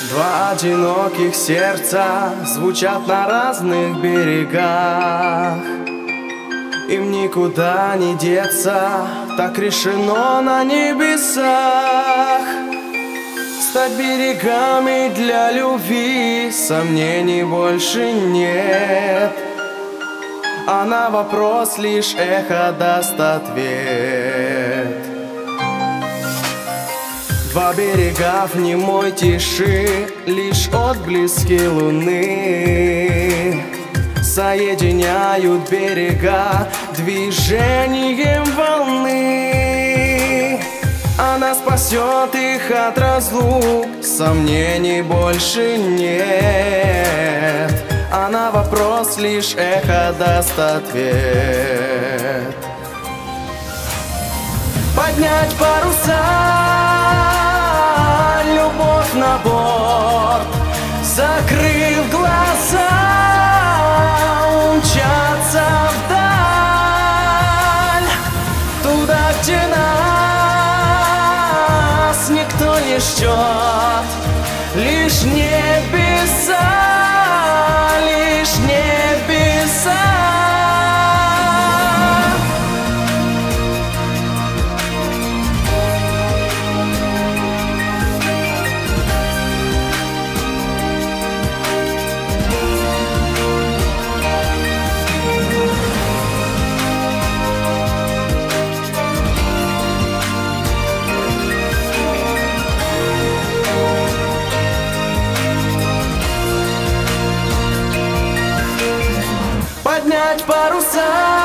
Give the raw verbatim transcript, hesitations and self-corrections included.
Два одиноких сердца звучат на разных берегах. Им никуда не деться, так решено на небесах. Стать берегами для любви, сомнений больше нет, а на вопрос лишь эхо даст ответ. Два берега в немой тиши, лишь отблески луны соединяют берега движением волны. Она спасет их от разлук, сомнений больше нет, а на вопрос лишь эхо даст ответ. Поднять паруса, любовь на борт, закрыв глаза, умчаться вдаль, туда, где нас никто не ждет, лишь небеса, лишь небеса. Поднять паруса,